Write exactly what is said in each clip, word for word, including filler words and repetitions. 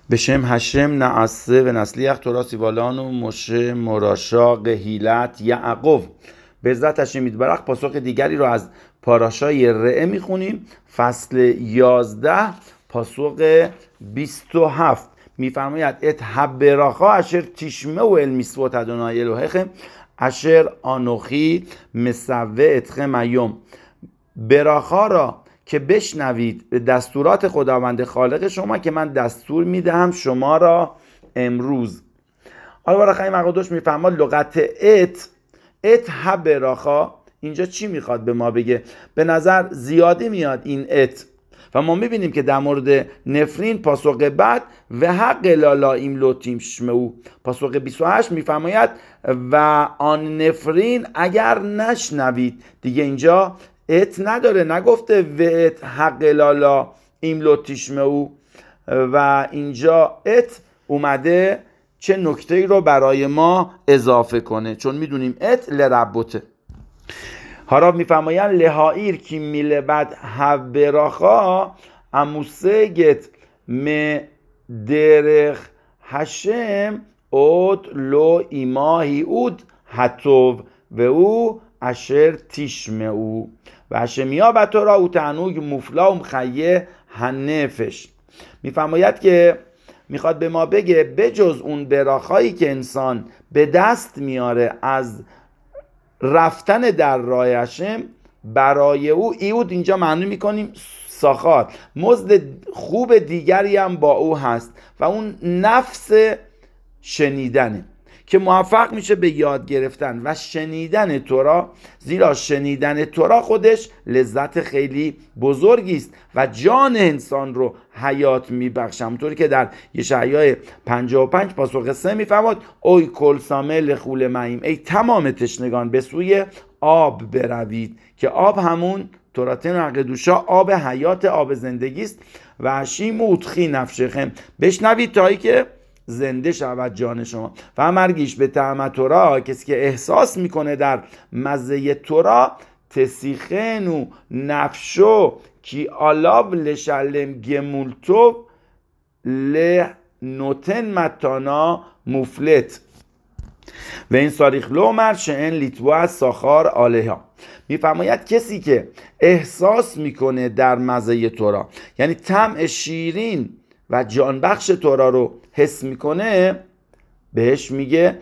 בשם השم נعسه و نسلیخ تورا سیوالان و مشه مراشا قهیلت یعقوب. به عزت هشم یتبارک پاسخ دیگری رو از پاراشای رعه میخونیم، فصل یازده پاسخ بیست و هفت. میفرماید ات حبراخا اشر تشمه و المیسوت ادونای الوهیخم اشر آنوخی مسوه اتخم ایوم. براخا را که بشنوید دستورات خداوند خالق شما که من دستور میدهم شما را امروز. حالا برای خیلی مقادوش میفهماد لغت ات ات حبراخا اینجا چی میخواد به ما بگه؟ به نظر زیادی میاد این ات و ما میبینیم که در مورد نفرین پاسخ بعد و حق لالا ایم لوتیم شمعو پاسخ بیست و هشت میفرماید و آن نفرین اگر نشنوید. دیگه اینجا ات نداره، نگفته و ات حق لالا ایم لوتیشمعو و اینجا ات اومده چه نکته‌ای رو برای ما اضافه کنه، چون میدونیم ات لربوته. هاراب میفرمایند لهایر کی میله بعد حبراخا اموسگت م درخ هشم اود لو ایماهی اود حتوب و او اشر تیشمه او و هشمیا بطورا او تعنوگ مفلا و مخیه هنفش. میفرماید که میخواد به ما بگه بجز اون براخایی که انسان به دست میاره از رفتن در راه هشم، برای او ایود اینجا معنی میکنیم ساخار، مزد خوب دیگری هم با او هست و اون نفس شنیدنه که موفق میشه به یاد گرفتن و شنیدن تورا، زیرا شنیدن تورا خودش لذت خیلی بزرگی است و جان انسان رو حیات میبخشه. همونطوری که در یشعیا پنجاه و پنج پاسخ سه میفرماد اوی کل سامه لخول معیم، ای تمام تشنگان به سوی آب بروید، که آب همون توراتن و عقدوشا آب حیات، آب زندگی است. و هشیم اوتخی نفشخم، بشنوید تایی که زنده شود جان شما. و مرگیش به طعم تورا، کسی که احساس میکنه در مزه تورا، تسیخنو نفشو کی آلاب لشلم گمولتو لنوتن متانا مفلت و این ساریخ لومر شئن لیتوا ساخار آلها. میفرماید کسی که احساس میکنه در مزه تورا، یعنی طعم شیرین و جانبخش تورا رو حس میکنه، بهش میگه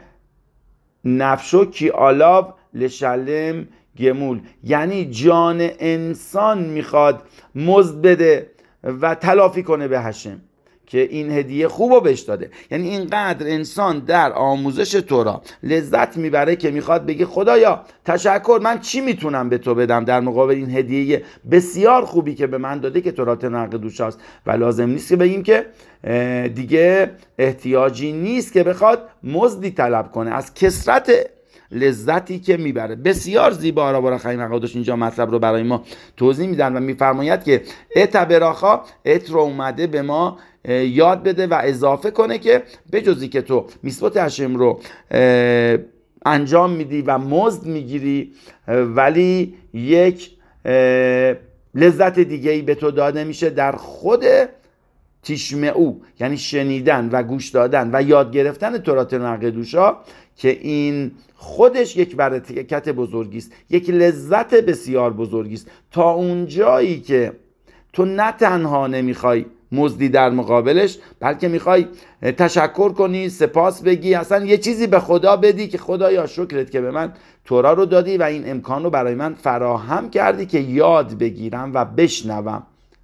نفشو کی آلاب لشلم گمول، یعنی جان انسان میخواد مزد بده و تلافی کنه به هشم که این هدیه خوب رو بهش داده. یعنی اینقدر انسان در آموزش تورا لذت میبره که میخواد بگه خدایا تشکر، من چی میتونم به تو بدم در مقابل این هدیه بسیار خوبی که به من داده که تورات نقد دوشاست. و لازم نیست که بگیم که دیگه احتیاجی نیست که بخواد مزدی طلب کنه از کثرت لذتی که میبره. بسیار زیبا را برای خیلی مقادش اینجا مطلب رو برای ما توضیح میدن و میفرماید که ات براخا ات رو اومده به ما یاد بده و اضافه کنه که بجزی که تو میسوت هشم رو انجام میدی و مزد میگیری، ولی یک لذت دیگه‌ای به تو داده میشه در خود تشمعو، یعنی شنیدن و گوش دادن و یاد گرفتن تورات نقدوشا، که این خودش یک برکت بزرگی است، یک لذت بسیار بزرگی است. تا اون جایی که تو نه تنها نمیخوای مزدی در مقابلش، بلکه میخوای تشکر کنی، سپاس بگی، اصلا یه چیزی به خدا بدی که خدایا شکرت که به من تورا رو دادی و این امکان رو برای من فراهم کردی که یاد بگیرم و بشنوم.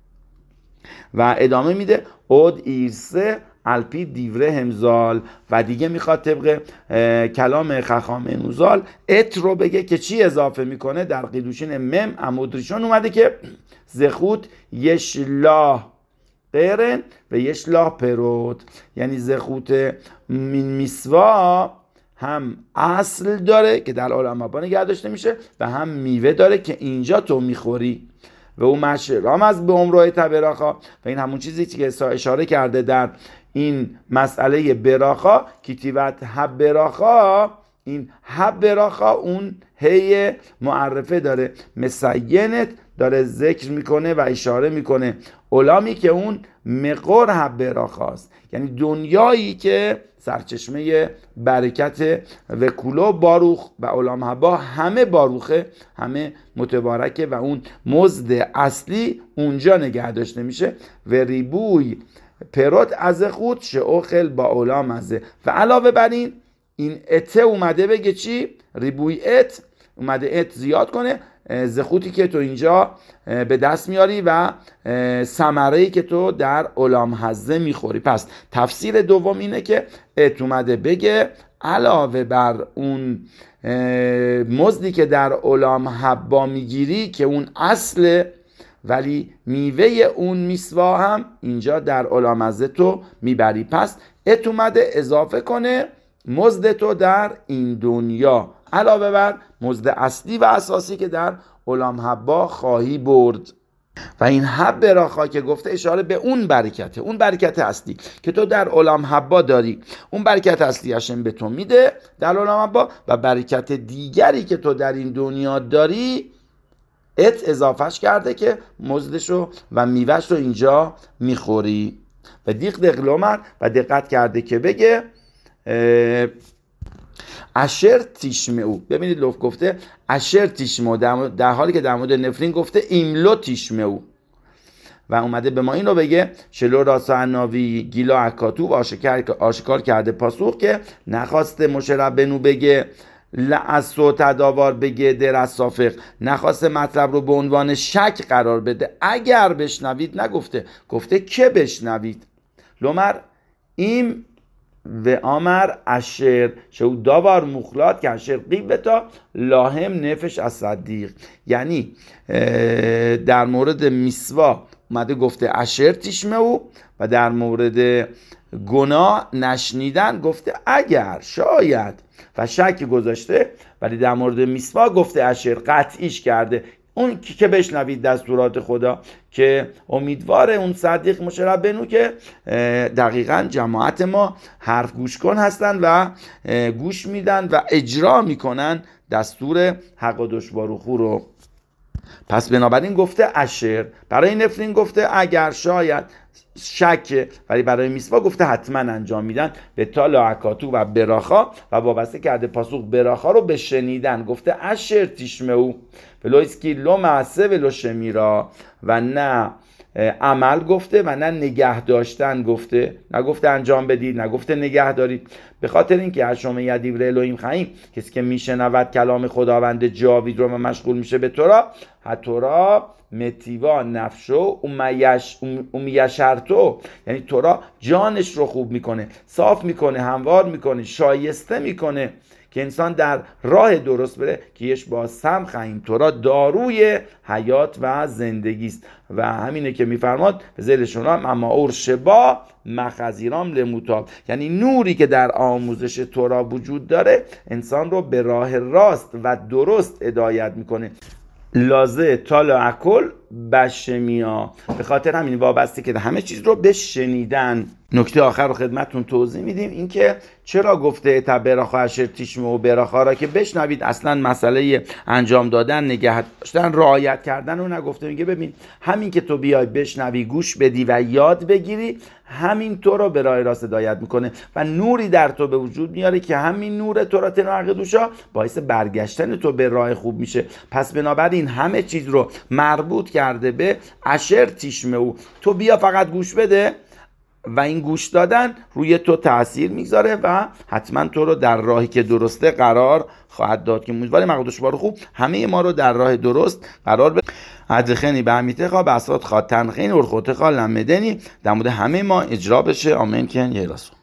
و ادامه میده اود ایرسه الپی دیوره همزال، و دیگه میخواد طبق کلام خخام انوزال ات رو بگه که چی اضافه میکنه. در قیدوشین مم عمودریشون اومده که زخوت یشلاه قرن و یشلاه پروت، یعنی زخوت میسوا هم اصل داره که در عالم ابا نگه داشته میشه و هم میوه داره که اینجا تو میخوری. و او مشرام از به عمره تبراخا، و این همون چیزی که اشاره کرده در این مسئله براخا، کتیبت حب براخا، این حب براخا اون هی معرفه داره، مسینت داره ذکر میکنه و اشاره میکنه اولامی که اون مقر حب براخاست، یعنی دنیایی که سرچشمه برکت و کلو باروخ و علام هبا همه باروخه، همه متبارکه و اون مزد اصلی اونجا نگه داشته میشه. و ریبوی پرات از خود شعوخل با علام ازه. و علاوه بر این این اته اومده بگه چی؟ ریبوی ات اومده ات زیاد کنه زخوتی که تو اینجا به دست میاری و ثمره‌ای که تو در علام حزه میخوری. پس تفسیر دوم اینه که ات اومده بگه علاوه بر اون مزدی که در علام حبا میگیری که اون اصله، ولی میوه اون میسوا هم اینجا در علام حزه تو میبری. پس ات اومده اضافه کنه مزد تو در این دنیا علاوه بر مزد اصلی و اساسی که در علام حبا خواهی برد. و این حب براخا که گفته اشاره به اون برکته، اون برکت اصلی که تو در علام حبا داری، اون برکت اصلی هاشم به تو میده در علام حبا، و برکت دیگری که تو در این دنیا داری ات اضافهش کرده که مزدشو و میوهش رو اینجا میخوری. و دیق دقلومر و دقت کرده که بگه اشر تیشمعو. ببینید لوف گفته اشر تیشمعو در حالی که در مورد نفرین گفته ایملو تیشمعو، و اومده به ما این رو بگه شلو راسا عناوی گیلا اکاتو و آشکار, آشکار کرده پاسخ که نخواسته مشه ربنو بگه لعصو تداوار بگه در از صافق، نخواسته مطلب رو به عنوان شک قرار بده اگر بشنوید نگفته، گفته که بشنوید. لومر این و آمر اشر شو داوار مخلات که اشر قیبتا لاهم نفش از صدیق، یعنی در مورد میسوا اومده گفته اشر تیشمه و در مورد گناه نشنیدن گفته اگر شاید و شک گذاشته، ولی در مورد میسوا گفته اشر قطعیش کرده اون که بشنوید دستورات خدا، که امیدواره اون صدیق مشرب بنو که دقیقاً جماعت ما حرف گوش کن هستن و گوش میدن و اجرا میکنن دستور حق و دشواروخو رو. پس بنابراین گفته اشر، برای نفرین گفته اگر شاید شک، ولی برای میسوا گفته حتما انجام میدن به تا لاعکاتو و براخا، و وابسته کرده پاسخ براخا رو به شنیدن گفته اشر تیشمعو ولویسکی لو معسه ولو شمیرا، و نه عمل گفته و نه نگه داشتن گفته، نگفته انجام بدید نگفته نگه دارید، به خاطر اینکه هشام یدیور الوهیم خیم کسی که میشنود کلام خداوند جاوید رو مشغول میشه به تورا، هتورا متیوا نفشو امیشرتو، یعنی تورا جانش رو خوب میکنه، صاف میکنه، هموار میکنه، شایسته میکنه که انسان در راه درست بره که یش با سم خیم تورا داروی حیات و زندگی است. و همینه که میفرماد به ذیل شنام اما اور شبا مخزیرام لموتاب، یعنی نوری که در آموزش تورا وجود داره انسان رو به راه راست و درست هدایت میکنه. لازه تالا اکل بشمیا، به خاطر همین وابسته که همه چیز رو بشنیدن. نکته آخر رو خدمتتون توضیح میدیم، این که چرا گفته تا براخا اشر تیشمه و براخا را که بشنوید، اصلا مسئله انجام دادن، نگه داشتن، رعایت کردن رو نگفته. میگه ببین همین که تو بیای بشنوی، گوش بدی و یاد بگیری، همین تو رو به راه راست هدایت میکنه و نوری در تو به وجود میاره که همین نور تو را تناق دوشا باعث برگشتن تو به راه خوب میشه. پس بنابراین همه چیز رو مربوط کرده به اشر تیشمه او، تو بیا فقط گوش بده و این گوش دادن روی تو تأثیر میگذاره و حتما تو رو در راهی که درسته قرار خواهد داد. که امیدواریم مقدوش بارو خوب همه ما رو در راه درست قرار بده. ادخنی به همیته خواه بسات خواه تنخین ورخوته خواه لمدنی در مورد همه ما اجرا بشه. آمین کن یه رسول.